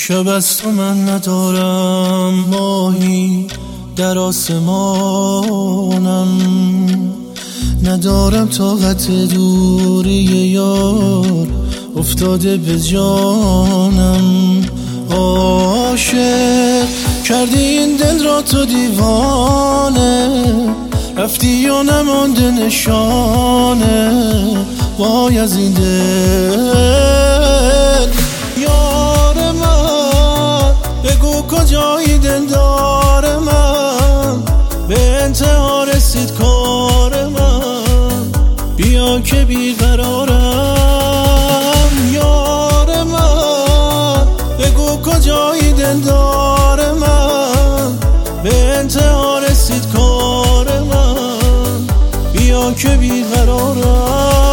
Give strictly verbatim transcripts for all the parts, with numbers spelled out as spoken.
شب از تو من ندارم، ماهی در آسمانم، ندارم طاقت دوری یار افتاده به جانم. عاشق کردی این دل را تو دیوانه، رفتی و نمانده نشانه وای از این دل. یار من بگو کجایی دلدار من، به انتها رسید کار من، بیا که بیقرارم. یار من بگو کجایی دلدار من، به انتها رسید کار من، بیا که بیقرارم.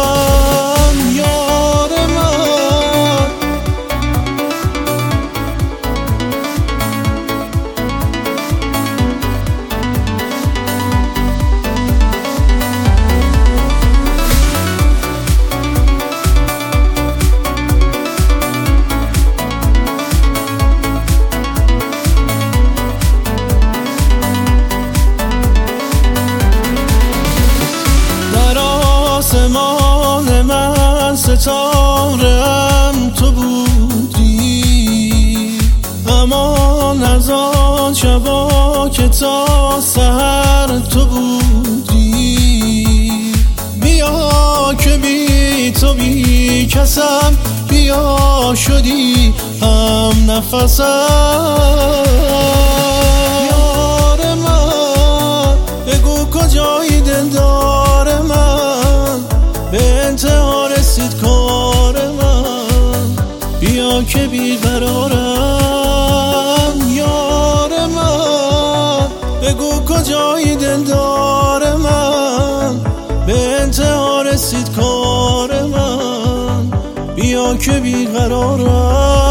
آسمان من ستاره‌ام تو بودی، امان از آن شبا که تا سحر تو بودی. بیا که بی تو بی کسم، بیا شدی هم نفسم. یار من بگو کجایی دلدار من، به انتها رسید کار من، بیا که بیقرارم. یار من بگو کجایی دلدار من، به انتها رسید کار من، بیا که بیقرارم.